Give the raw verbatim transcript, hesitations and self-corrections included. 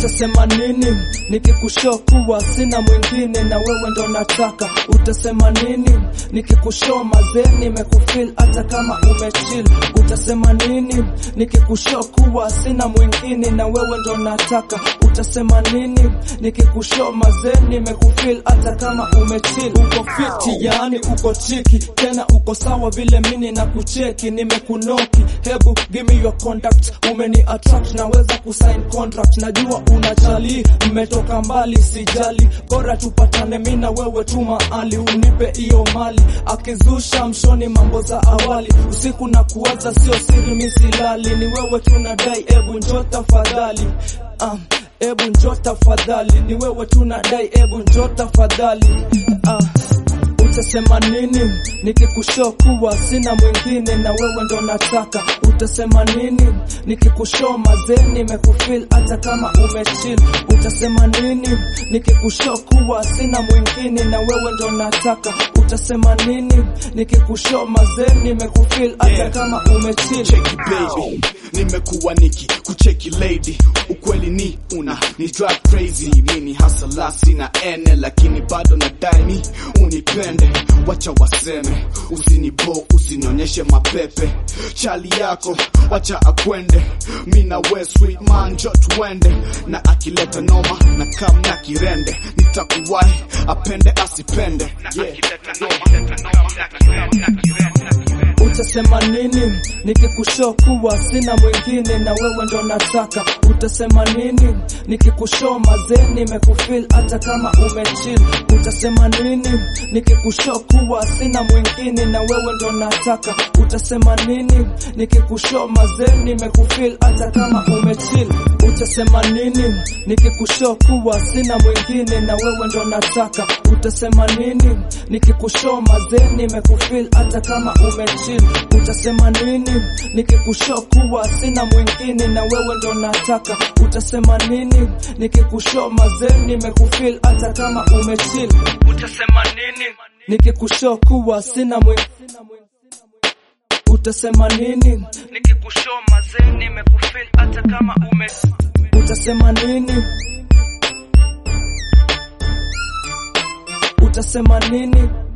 Utasema nini nikikushow kuwa sina mwingine na wewe ndo nataka? Utasema nini nikikushow mazee nimekufeel hata kama umechill? Utasema nini nikikushow kuwa sina mwingine na wewe ndo nataka? Utasema nini nikikushow mazee nimekufeel hata kama umechill? Uko fiti yani uko chiki tena uko sawa vile mimi na kucheki nimekunoki. Hebu give me your contact, umeni attract naweza kusign contract. Najua unachali mmetoka mbali sijali, bora tupatane mimi na wewe tu mahali unipe hiyo mali. Akizusha mshoni mambo za awali usiku na kuwaza sio siri mimi silali. Ni wewe tunadai ebu njoo tafadhali, ah ebu njoo tafadhali. Ni wewe tunadai ebu njoo tafadhali, ah Utasema nini nikikushow kuwa sina mwingine na wewe ndo nataka? Utasema nini nikikushow mazee nimekufeel hata kama umechill? Utasema nini nikikushow kuwa sina mwingine na wewe ndo nataka? Utasema nini nikikushow mazee nimekufeel hata yeah. kama umechill? Check it baby, nimekuwa niki kucheki lady, ukweli ni una ni drive crazy. Mini hustle sina ene lakini bado nadai mi unipende. Wacha waseme usinibo usinionyeshe mapepe, chali yako wacha akwende. Mina we sweet man jo tuende, na akileta noma na kam na kirende nitakuwahi apende asipende yeah. Utasema nini nikikushow kuwa sina mwingine na wewe ndo nataka? Utasema nini nikikushow mazee nimekufeel hata kama umechill? Utasema nini nikikushow kuwa sina mwingine na wewe ndo nataka? Utasema nini nikikushow mazee nimekufeel hata kama umechill? Utasema nini nikikushow kuwa sina mwingine na wewe ndo nataka? Utasema nini nikikushow mazee nimekufeel hata kama umechill? Utasema nini nikikushow kuwa sina mwingine na wewe ndo nataka? Utasema nini nikikushow mazee nimekufeel hata kama umechill? Utasema nini nikikushow kuwa sina mwingine? Utasema nini nikikushow mazee nimekufeel hata kama umechill? Utasema nini? Utasema nini?